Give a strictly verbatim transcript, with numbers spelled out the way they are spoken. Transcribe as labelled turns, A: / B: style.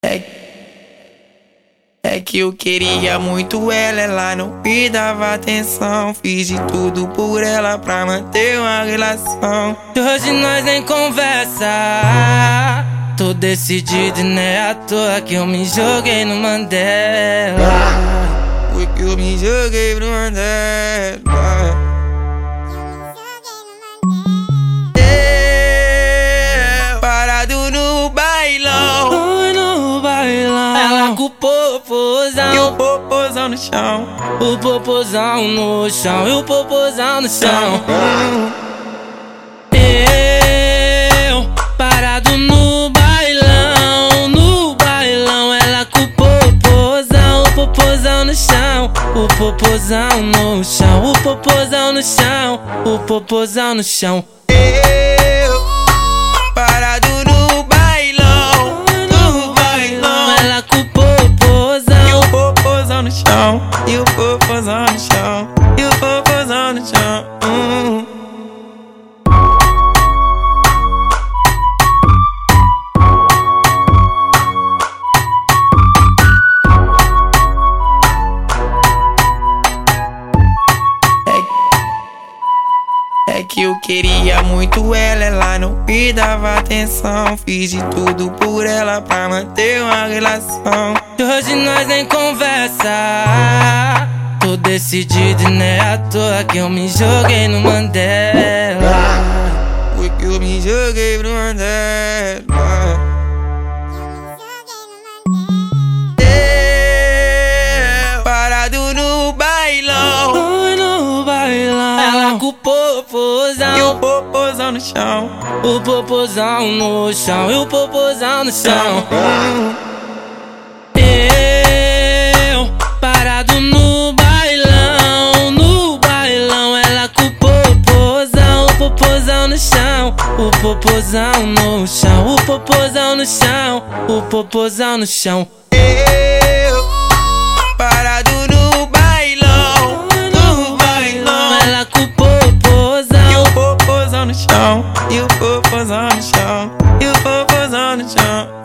A: É, é que eu queria muito ela, ela não me dava atenção. Fiz de tudo por ela pra manter uma relação.
B: Hoje nós nem conversa. Tô decidido e não é à toa que eu me joguei no Mandela.
A: Foi que eu me joguei no Mandela.
B: Ela com o popozão
A: e o popozão no chão.
B: O popozão no chão e o popozão no chão. Eu parado no bailão, no bailão. Ela com o popozão, o popozão no chão. O popozão no chão, o popozão no chão. O popozão no chão.
A: Eu parado no bailão, no bailão.
B: Ela com o popozão
A: e o popozão no chão. E o popozão no chão. E o popozão no chão. hum. É que eu queria muito ela, ela não me dava atenção. Fiz de tudo por ela pra manter uma relação.
B: Hoje nós nem conversa. Tô decidido e não é à toa que eu me joguei no Mandela.
A: Foi que eu me joguei no Mandela. Eu parado no bailão,
B: no bailão. Ela com o popozão
A: e o popozão no chão.
B: O popozão no chão e o popozão no chão. Eu parado no bailão, no bailão. Ela com o popozão, o popozão no chão. O popozão no chão, o popozão no chão. O popozão no chão.
A: Eu parado no bailão, no bailão.
B: Ela com o popozão
A: e o popozão no chão. E o popozão no chão. E o popozão no chão.